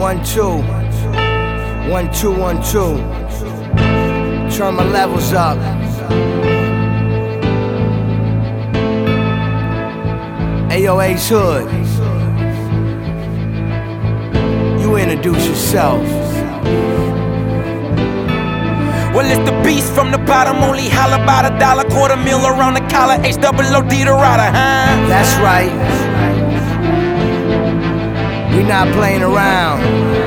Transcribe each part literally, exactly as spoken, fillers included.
One, two. One, two, one, two. Turn my levels up. Ayo, Ace Hood. You introduce yourself. Well, it's the beast from the bottom, only holla about a dollar, quarter mil around the collar, H double O D the rider, huh? That's right. We not playing around.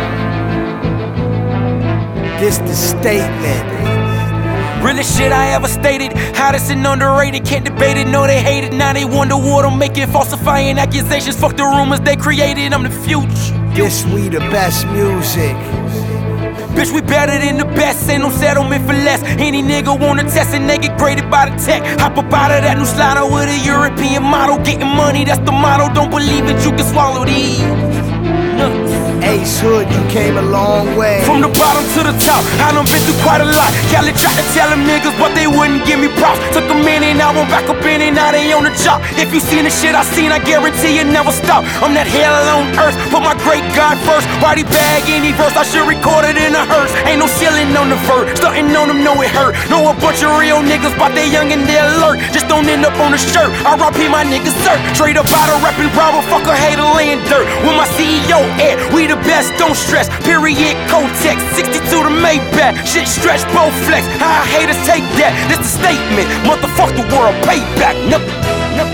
This the statement. Realest shit I ever stated, hottest and underrated, can't debate it, no they hate it. Now they wonder what I'm making, falsifying accusations, fuck the rumors they created, I'm the future. This we the best music. Bitch, we better than the best, ain't no settlement for less. Any nigga wanna test and they get graded by the tech. Hop up out of that new slider with a European model, getting money, that's the motto. Don't believe it, you can swallow these nuts. Ace Hood, you came a long way. From the bottom to the top, I done been through quite a lot. Cali tried to tell them niggas, but they wouldn't give me props. Took a minute, now I'm back up in it, now they on the chop. If you seen the shit I seen, I guarantee it never stop. I'm that hell on earth, put my great God first. Body bag any verse, I should record it in a hearse. Ain't no ceiling on the verse, stunting on them, know it hurt. Know a bunch of real niggas, but they young and they alert. Just don't end up on the shirt, R I P my niggas, sir. Straight up out of rapping, Bravo, fuck a hater laying dirt. With my C E O at, we the best, don't stress. Period, Kotex, sixty-two to Maybach. Shit stretch, both flex. How haters take that? This the statement. Motherfuck the world, payback. Nope, nope.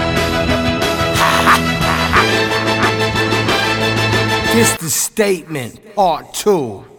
This the statement, part two.